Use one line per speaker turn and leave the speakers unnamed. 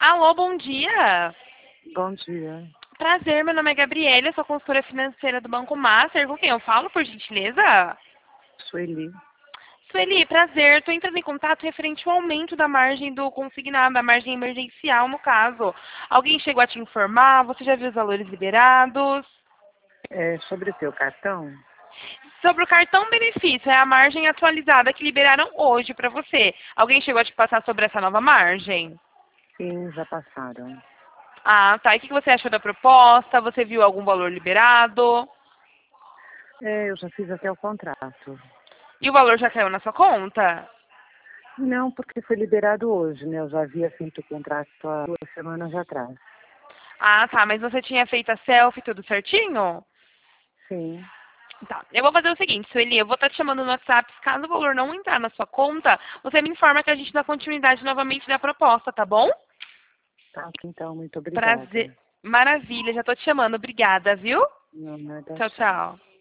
Alô, bom dia.
Bom dia.
Prazer, meu nome é Gabriela, eu sou consultora financeira do Banco Master. Com quem eu falo, por gentileza?
Sueli.
Sueli, prazer. Estou entrando em contato referente ao aumento da margem do consignado, da margem emergencial, no caso. Alguém chegou a te informar? Você já viu os valores liberados?
É sobre o teu cartão?
Sobre o cartão benefício, é a margem atualizada que liberaram hoje para você. Alguém chegou a te passar sobre essa nova margem?
Sim, já passaram.
Ah, tá. E o que você achou da proposta? Você viu algum valor liberado?
É, eu já fiz até o contrato.
E o valor já caiu na sua conta?
Não, porque foi liberado hoje, né? Eu já havia feito o contrato há 2 semanas atrás.
Ah, tá. Mas você tinha feito a selfie tudo certinho?
Sim,
Tá. Eu vou fazer o seguinte, Sueli, eu vou estar te chamando no WhatsApp. Caso o valor não entrar na sua conta, você me informa que a gente dá continuidade novamente da proposta, tá bom?
tá. Então, muito
Prazer.
obrigada.
Maravilha, já tô te chamando. Obrigada, viu?
Não, nada,
Tchau,
tchau.
tchau.